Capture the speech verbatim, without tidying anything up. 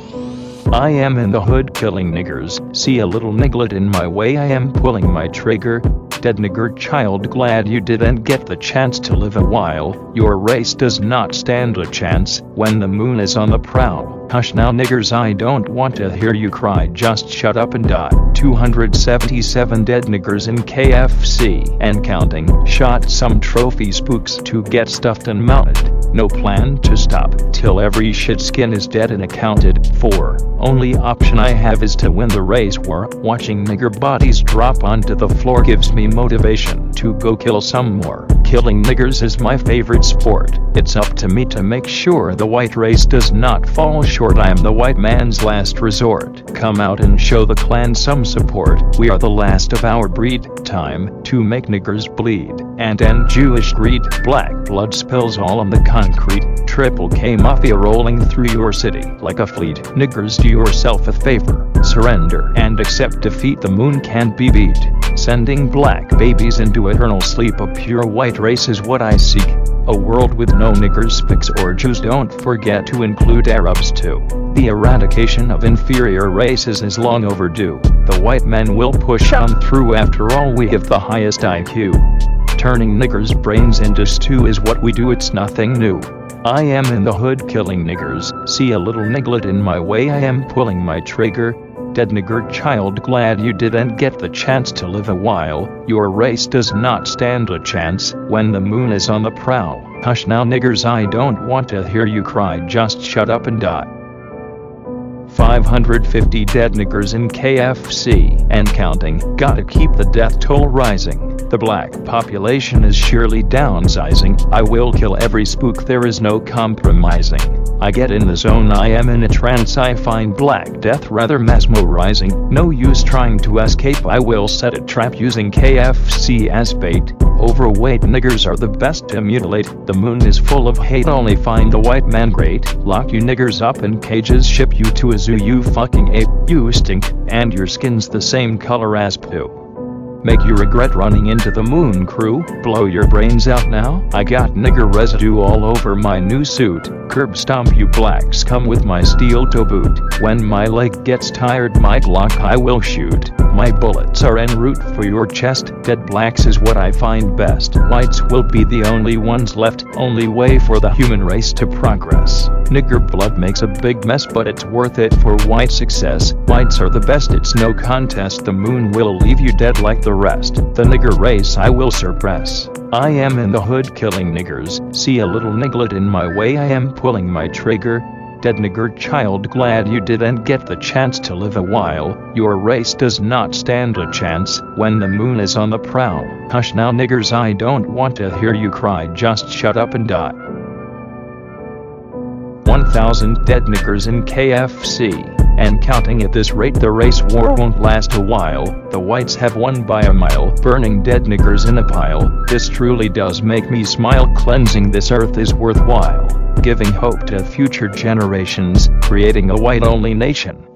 I am in the hood killing niggers, see a little nigglet in my way, I am pulling my trigger. Dead nigger child, glad you didn't get the chance to live a while, your race does not stand a chance, when the moon is on the prowl. Hush now niggers, I don't want to hear you cry, just shut up and die. two hundred seventy-seven dead niggers in K F C, and counting, shot some trophy spooks to get stuffed and mounted. No plan to stop, till every shit skin is dead and accounted for. Only option I have is to win the race war. Watching nigger bodies drop onto the floor gives me motivation to go kill some more. Killing niggers is my favorite sport. It's up to me to make sure the white race does not fall short. I am the white man's last resort. Come out and show the clan some support. We are the last of our breed. Time to make niggers bleed and end Jewish greed. Black blood spills all on the concrete. Triple K Mafia rolling through your city like a fleet. Niggers, do yourself a favor. Surrender and accept defeat. The moon can't be beat. Sending black babies into eternal sleep. A pure white race is what I seek. A world with no niggers, pigs or Jews. Don't forget to include Arabs too. The eradication of inferior races is long overdue. The white men will push on through, after all we have the highest I Q. Turning niggers' brains into stew is what we do, it's nothing new. I am in the hood killing niggers, see a little nigglet in my way, I am pulling my trigger. Dead nigger child, glad you didn't get the chance to live a while, your race does not stand a chance, when the moon is on the prowl. Hush now niggers, I don't want to hear you cry, just shut up and die. five hundred fifty dead niggers in K F C, and counting, gotta keep the death toll rising. The black population is surely downsizing. I will kill every spook, there is no compromising. I get in the zone, I am in a trance, I find black death rather mesmerizing. No use trying to escape, I will set a trap using K F C as bait. Overweight niggers are the best to mutilate. The moon is full of hate, only find the white man great. Lock you niggers up in cages, ship you to a zoo, you fucking ape. You stink, and your skin's the same color as poo. Make you regret running into the moon crew. Blow your brains out now. I got nigger residue all over my new suit. Curb stomp you black scum with my steel toe boot. When my leg gets tired, my Glock I will shoot. My bullets are en route for your chest. Dead blacks is what I find best. Whites will be the only ones left. Only way for the human race to progress. Nigger blood makes a big mess, but it's worth it for white success. Whites are the best, it's no contest. The moon will leave you dead like the rest. The nigger race I will suppress. I am in the hood killing niggers, see a little nigglet in my way, I am pulling my trigger. Dead nigger child, glad you didn't get the chance to live a while, your race does not stand a chance, when the moon is on the prowl. Hush now niggers, I don't want to hear you cry, just shut up and die. one thousand dead niggers in K F C, and counting. At this rate the race war won't last a while. The whites have won by a mile, burning dead niggers in a pile. This truly does make me smile. Cleansing this earth is worthwhile, giving hope to future generations, creating a white-only nation.